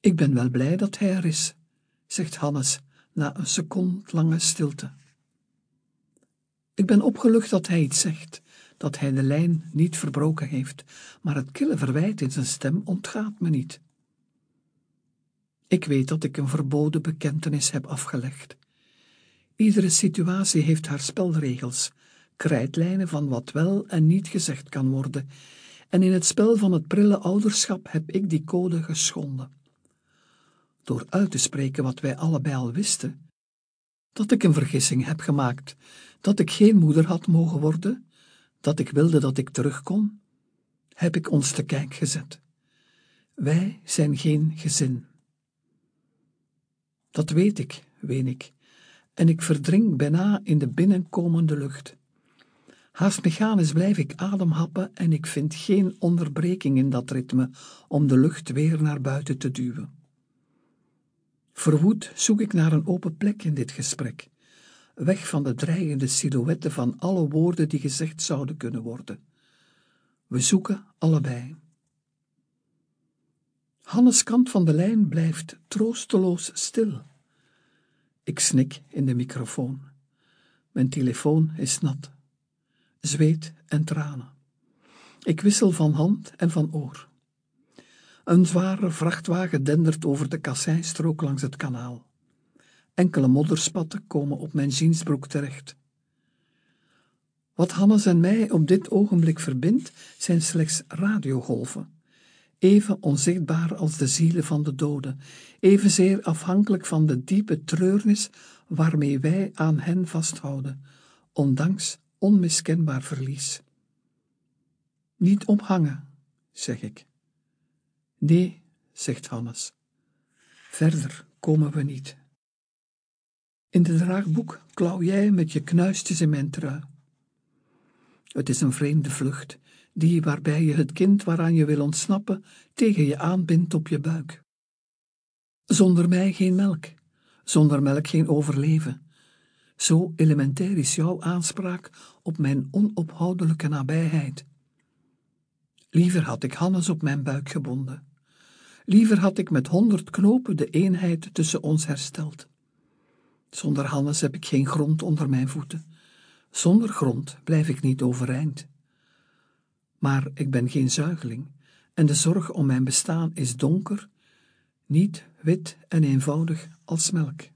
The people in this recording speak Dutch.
Ik ben wel blij dat hij er is, zegt Hannes na een secondlange stilte. Ik ben opgelucht dat hij iets zegt, dat hij de lijn niet verbroken heeft, maar het kille verwijt in zijn stem ontgaat me niet. Ik weet dat ik een verboden bekentenis heb afgelegd. Iedere situatie heeft haar spelregels, krijtlijnen van wat wel en niet gezegd kan worden, en in het spel van het prille ouderschap heb ik die code geschonden. Door uit te spreken wat wij allebei al wisten, dat ik een vergissing heb gemaakt, dat ik geen moeder had mogen worden, dat ik wilde dat ik terug kon, heb ik ons te kijk gezet. Wij zijn geen gezin. Dat weet ik, ween ik, en ik verdrink bijna in de binnenkomende lucht. Haast mechanisch blijf ik ademhappen en ik vind geen onderbreking in dat ritme om de lucht weer naar buiten te duwen. Verwoed zoek ik naar een open plek in dit gesprek, weg van de dreigende silhouetten van alle woorden die gezegd zouden kunnen worden. We zoeken allebei. Hannes' kant van de lijn blijft troosteloos stil. Ik snik in de microfoon. Mijn telefoon is nat. Zweet en tranen. Ik wissel van hand en van oor. Een zware vrachtwagen dendert over de kasseinstrook langs het kanaal. Enkele modderspatten komen op mijn jeansbroek terecht. Wat Hannes en mij op dit ogenblik verbindt, zijn slechts radiogolven. Even onzichtbaar als de zielen van de doden, evenzeer afhankelijk van de diepe treurnis waarmee wij aan hen vasthouden, ondanks onmiskenbaar verlies. Niet ophangen, zeg ik. Nee, zegt Hannes. Verder komen we niet. In de draagboek klauw jij met je knuistjes in mijn trui. Het is een vreemde vlucht, die waarbij je het kind waaraan je wil ontsnappen tegen je aanbindt op je buik. Zonder mij geen melk, zonder melk geen overleven. Zo elementair is jouw aanspraak op mijn onophoudelijke nabijheid. Liever had ik Hannes op mijn buik gebonden. Liever had ik met 100 knopen de eenheid tussen ons hersteld. Zonder Hannes heb ik geen grond onder mijn voeten. Zonder grond blijf ik niet overeind. Maar ik ben geen zuigeling en de zorg om mijn bestaan is donker, niet wit en eenvoudig als melk.